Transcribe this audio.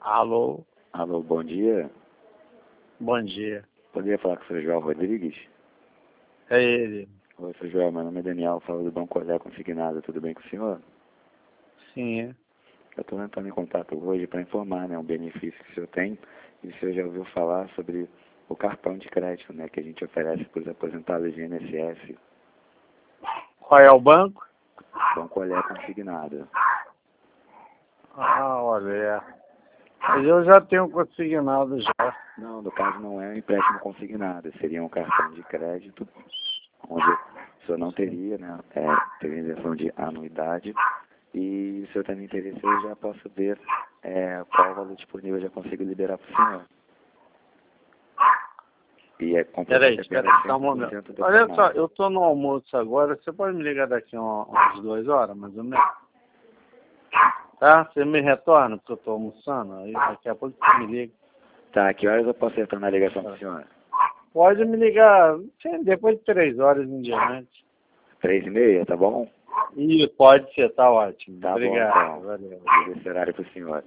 Alô, Alô, bom dia. bom dia. Poderia falar com o Sr. João Rodrigues? É ele. Oi, Sr. João, meu nome é Daniel, falo do Banco Olé Consignado, tudo bem com o senhor? Sim, é. Eu estou entrando em contato hoje para informar, né, um benefício que o senhor tem, e o senhor já ouviu falar sobre o cartão de crédito, né, que a gente oferece para os aposentados de INSS, Qual é o banco? Banco Olé Consignado. Ah, olha. Mas eu já tenho consignado já. Não, no caso não é um empréstimo consignado, seria um cartão de crédito, onde o senhor não teria, né, teria isenção de anuidade, e se o senhor tem interesse, eu já posso ver qual o valor disponível eu já consigo liberar para o senhor. E é Peraí, completamente só um momento. 100% do Olha só, canal. eu tô no almoço agora, você pode me ligar daqui umas 2 horas, mais ou menos? Tá? Você me retorna, porque eu tô almoçando, aí daqui a pouco você me liga. Tá, que horas eu posso retornar a ligação para o senhor? Pode me ligar depois de 3 horas em diante. 3h30, tá bom? E pode ser, tá ótimo. Tá Obrigado, bom, então. valeu. Esse horário para o senhor.